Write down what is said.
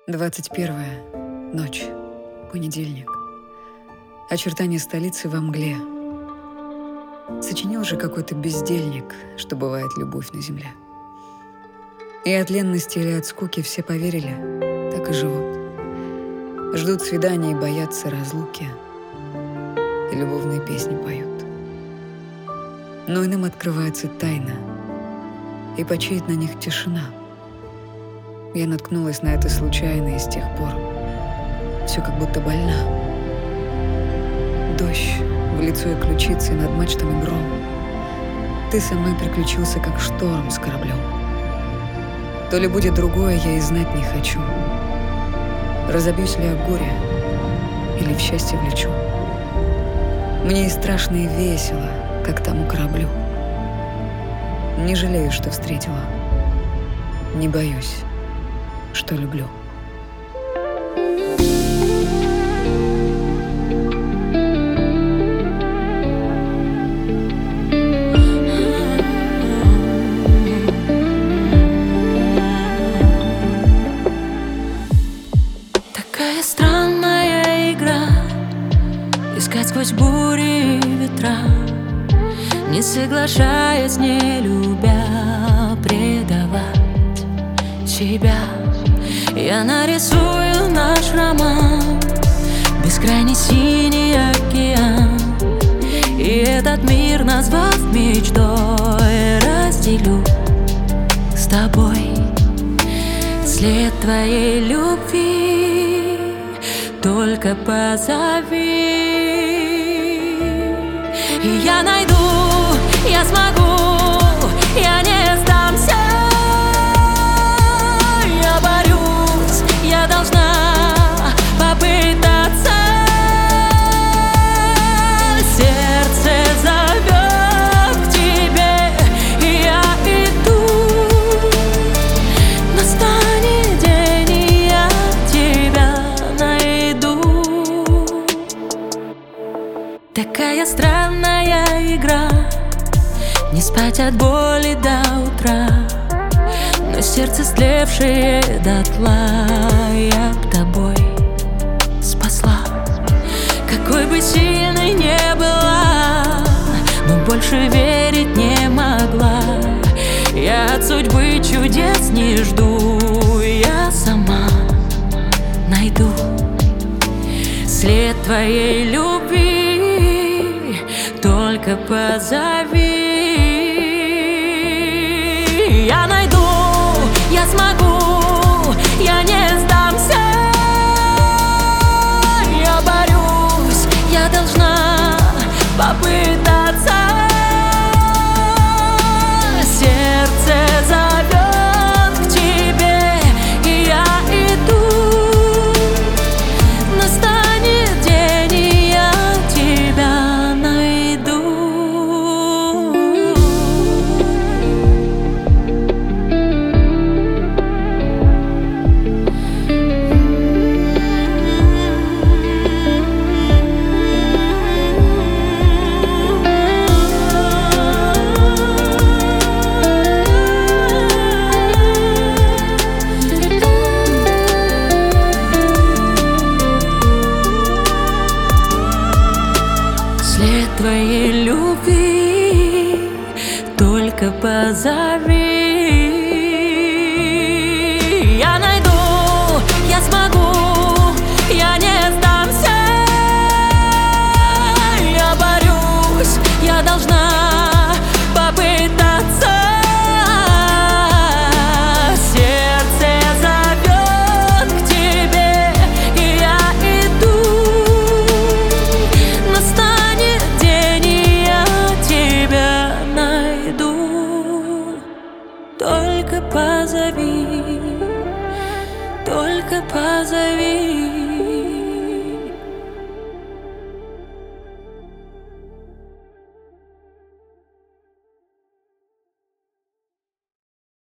21-я ночь, понедельник. Очертания столицы во мгле. Сочинил же какой-то бездельник, что бывает любовь на земле. И от ленности или от скуки все поверили, так и живут. Ждут свиданий и боятся разлуки, и любовные песни поют. Но иным открывается тайна, и почиет на них тишина. Я наткнулась на это случайно, и с тех пор все как будто больна. Дождь в лицо и ключицы, над мачтами гром. Ты со мной приключился, как шторм с кораблем. То ли будет другое, я и знать не хочу. Разобьюсь ли о горе, или в счастье влечу. Мне и страшно, и весело, как тому кораблю. Не жалею, что встретила. Не боюсь, что люблю. Такая странная игра, искать сквозь бури и ветра, не соглашаясь, не любя, предавать себя. Я нарисую наш роман, бескрайний синий океан, и этот мир, назвав мечтой, разделю с тобой. След твоей любви только позови, и я найду, я смогу, я не сдамся. Я борюсь, я должна попытаться. Сердце зовет к тебе, и я иду. Настанет день, и я тебя найду. Такая странная игра, не спать от боли до утра, но сердце, слевшее дотла, я б тобой спасла. Какой бы сильной не была, но больше верить не могла. Я от судьбы чудес не жду, я сама найду след твоей любви, только позови. Я найду, я смогу, я не сдамся. Я борюсь, я должна попытаться. Сердце зовет к тебе, и я иду. Настанет день, и я тебя найду. След твоей любви только позови. Я найду, я смогу, я не сдамся. Я борюсь, я должна попытаться. Сердце зовет к тебе, и я иду. Настанет день, и я тебя найду. Только позови, только позови.